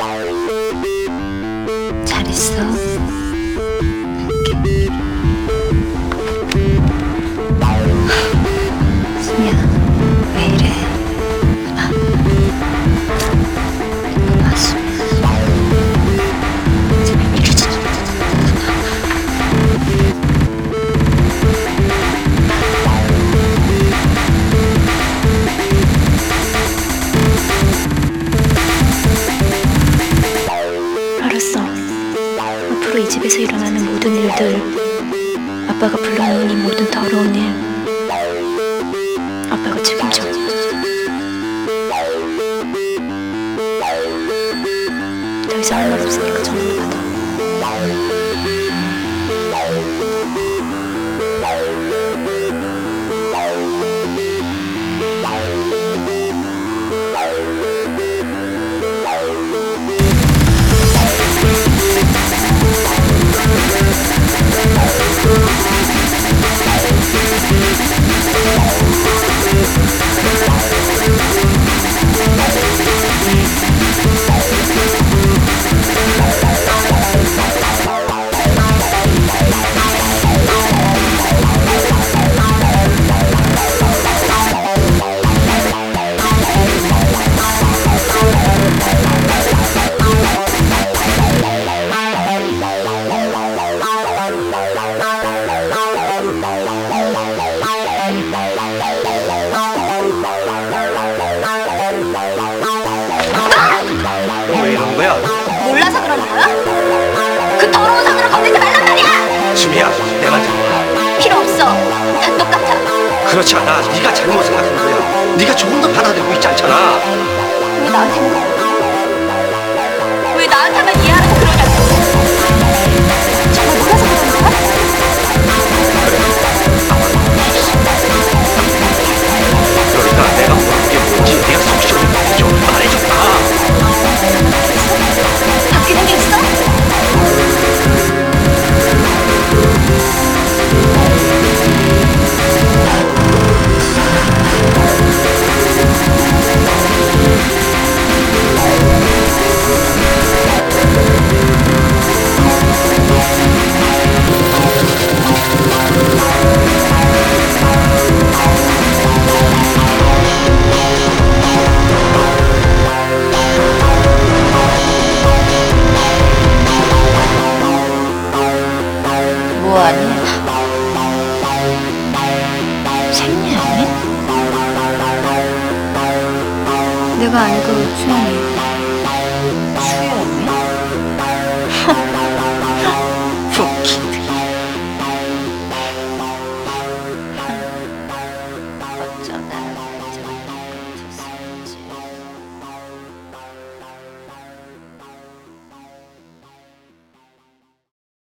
잘 있어. 수미야, 왜 이래? 수미야. 제발 이러지. 알았어. 앞으로 이 집에서 일어나는 모든 일들, 아빠가 불러놓은 이 모든 더러운 일, 아빠가 책임져. 더 이상 할 말 없으니까 전화 받아. 왜 이러는 거야? 몰라서 그러는 거야? 그 더러운 손으로 건들지 말란 말이야! 수미야, 내가 잘못. 필요 없어. 다 똑같아. 그렇지 않아. 네가 잘못 생각한 거야. 네가 조금 더 받아들이고 있지 않잖아. 왜 나한테만 그래? 왜 나한테만 이해하라고 그러냐고. 정말 몰라서 그러는 거야? 그러니까 내가 모르는 게 뭔지 네가 속 시원히 말해줘. 말해줘. 바뀌는 게 있어? 뭐하니? 생리하니? 내가 아니고 수연이. 수연이? 웃기네. 어쩌다.